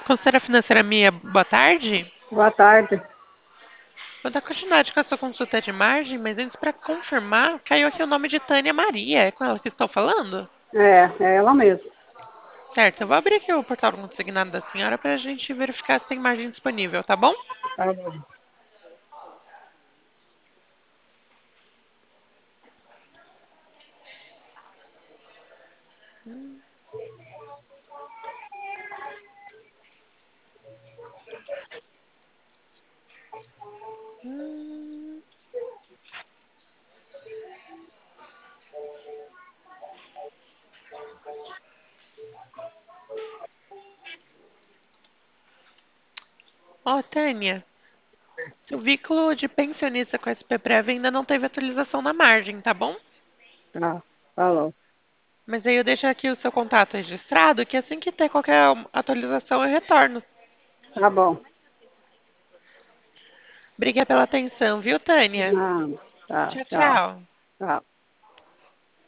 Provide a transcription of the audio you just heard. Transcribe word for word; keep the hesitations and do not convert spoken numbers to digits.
Consultora financeira Mia, boa tarde. Boa tarde. Vou dar continuidade com a sua consulta de margem, mas antes, para confirmar, caiu aqui o nome de Tânia Maria. É com ela que estou falando? É, é ela mesma. Certo, eu vou abrir aqui o portal consignado da senhora para a gente verificar se tem margem disponível, tá bom? Tá bom. Hum. Ó, Tânia, seu vínculo de pensionista com a S P Prev ainda não teve atualização na margem, tá bom? Tá, falou. Mas aí eu deixo aqui o seu contato registrado, que assim que ter qualquer atualização eu retorno. Tá bom. Obrigada pela atenção, viu, Tânia? Não, tá, Tchau, tchau, tchau. tchau.